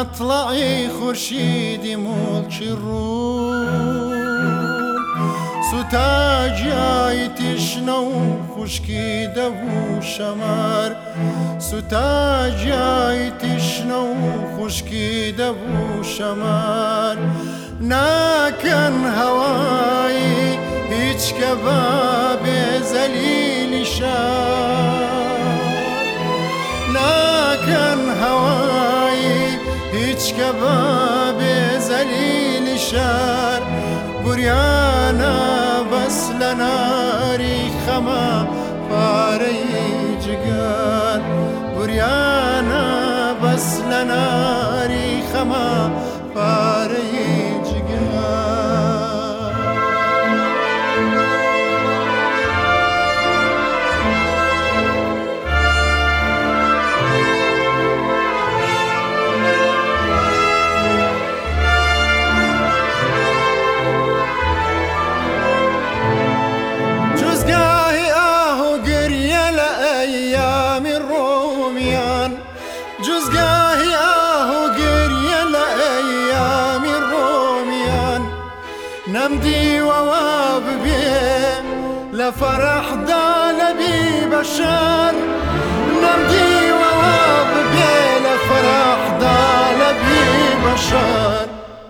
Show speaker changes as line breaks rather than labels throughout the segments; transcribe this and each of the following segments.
مطلعی خورشیدی ملکی روم سوتا جای تشنه و خشکیده و شمر سوتا جای تشنه و خشکیده و شمر نکن هوایی هیچ کباب ذلیل شر نکن هوایی هیچ کباب ذلیل شر بریانا بس لناری خما پاره جگر بریانا بس لناری خما پاره جگر جزگاهی آهو گریه لأیام الرومیان نمدی وواب بيه لفرح دالبي بشر نمدي وواب بيه لفرح دالبي بشر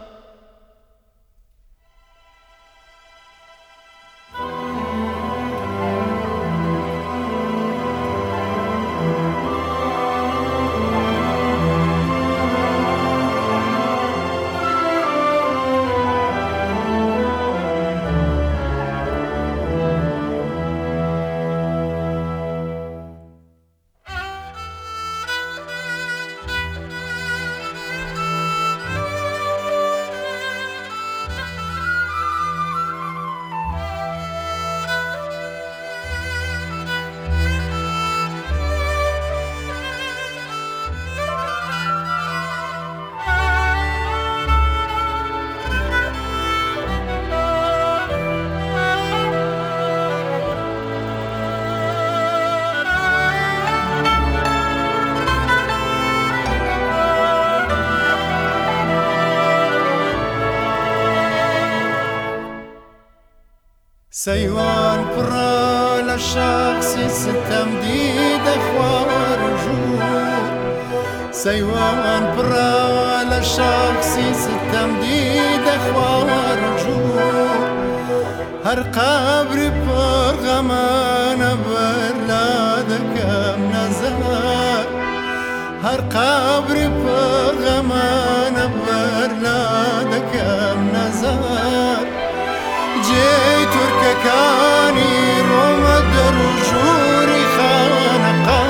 سيوان برا للشخص ستمديد اخوار رجوع سيوان برا للشخص ستمديد اخوار رجوع هر قبر برغمان برلادك منزار هر قبر برغمان برلادك منزار جي ترككاني روما درجوري خانقا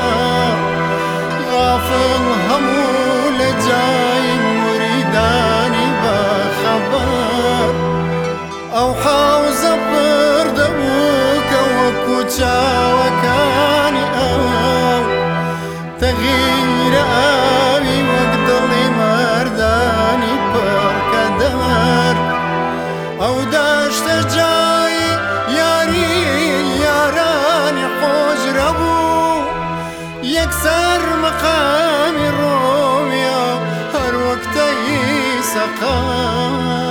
غافل همول جاي مريداني بخبر او حوز بردبوك وكوشا وكاني او تغيير اوي وقدلي مرداني بركدر او داشت جای یاری یارانی خوجربو یکسر مقامی رومیا هر وقتی سقر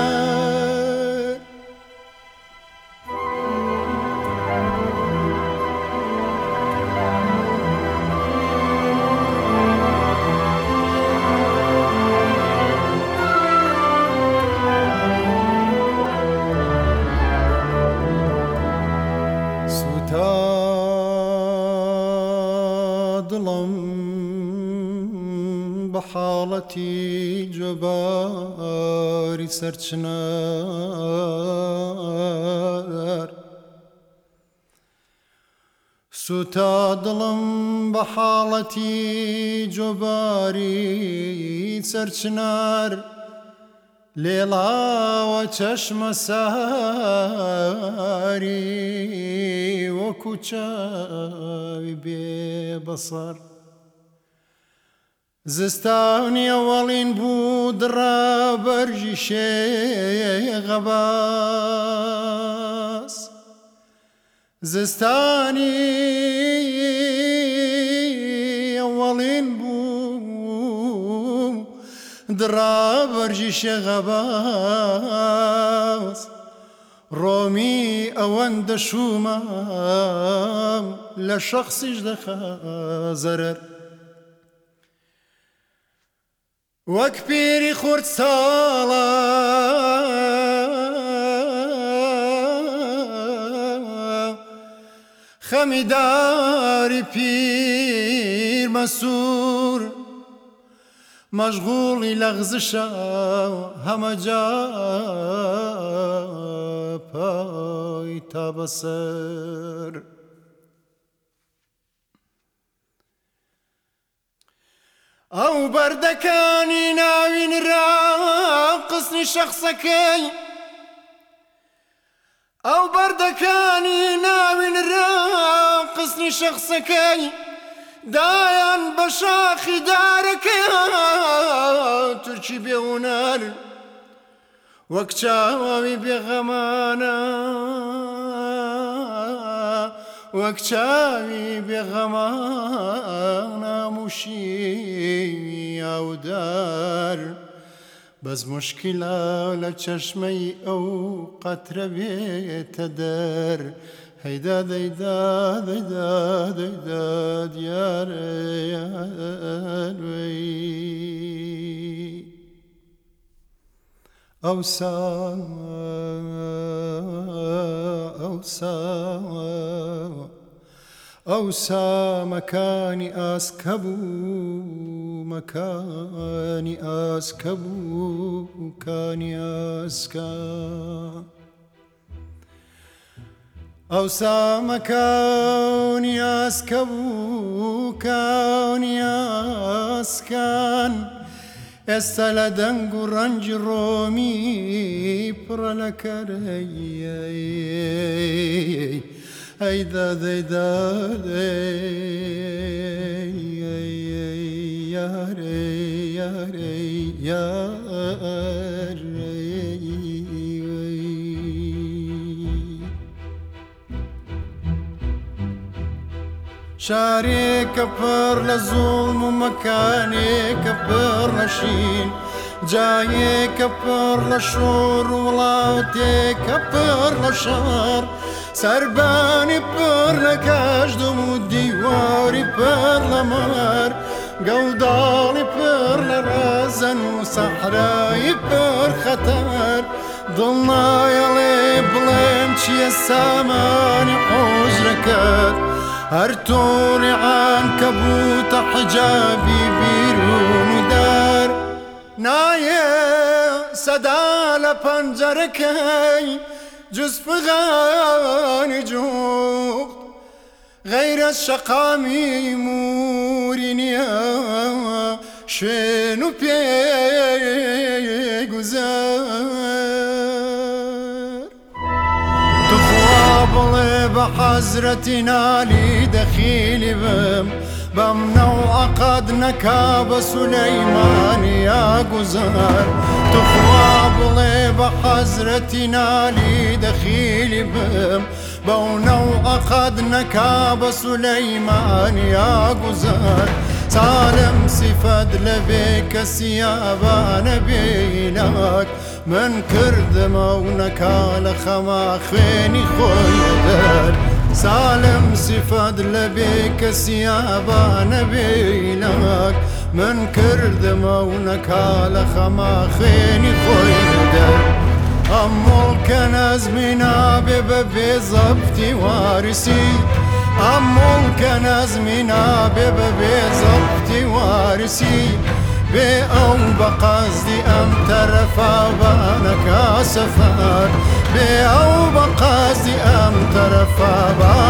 دلم بحالتي جباري سرچنار سوتا دلم بحالتي جباري سرچنار ليلا وچشم ساري وكوچاوي ببصر زستاني اولين بود را برجي غباس زستاني اولين بود درا بەرژی شێغەباز ڕۆمی ئەوەندە شومام لە شەخسیش دەخا زەرەر وەک پیری خورد ساڵە خەمیداری پیر مەسوور مەشغوڵی لەغزشە هەمەجا پای تا بەسەر ئەو بەردەکانی ناوینرا قسنی شەخسەکەی ئەو بەردەکانی ناوینرا قسنی شەخسەکەی دایان بە شاخی دارەکەی تورکی بێونەر وەک چاوی بێغەمانە وەک چاوی بێغەمانە موشی ئاودار بەس موشکیلە لە چەشمەی ئەو قەترە بێتە دەر هەیدا دەیدا دەیدا دەیدا دیارە ئەوسا مەکانی ئاسکە بوو مەکانی ئاسکە بوو کانی ئاسکە ئەوسا مەکانی ئاسکە بوو کانی ئاسکان ئێستا لە دەنگ و ڕەنجی ڕۆمی پڕە لە کەرەی ئەیدا دەیدا یارێ یارێ یارێ شارێکە پڕ لە زوڵم و مەکانێکە پڕ لە شین جایێکە پڕ لە شۆڕ و وڵاتێکە پڕ لە شار سەربانی پڕ لە کەشدم و دیواری پڕ لە مار گەوداڵی پڕ لە ڕازەن و سەحرایی پڕ خەتەر دڵنایەڵێ بڵێم چییە سامانی حۆژرەکەت هەر تۆڕی عانکەبوتە حجابی بیرون و دار نایە سەدا لە پەنجەرەکەی جز فغانی جوخت غەیرە شەقامی موری نییە شوێن و پێگوزار بڵێ بە حەزرەتی نالی دەخیلی بم بەم نەوعەقەد نەکا بە سولەیمانی یاگوزار توخوا بڵێ بە حەزرەتی نالی دەخیلی بم بەو نەوعەقەد نەکا بە سولەیمانی یاگوزار سالم سیفەت لەبێ کەسیابانە بێیناک من کردمە و نەکا لە خەما خوێنی خۆی دەر سالم سیفەت لەبێ کەسیابانە بێیناک من کردمە و نەکا لە خەما خوێنی خۆی دەر ئەم مڵکە نەزمی نابێ بە بێزەبتی وارسی ئەم مڵکە نەزمی نابێ بە بێزەبتی وارسی بێ ئەو بە قەزدی ئەم تەرەفا بانەکە سەفەر بێ ئەو بە قەزدی ئەم تەرەفا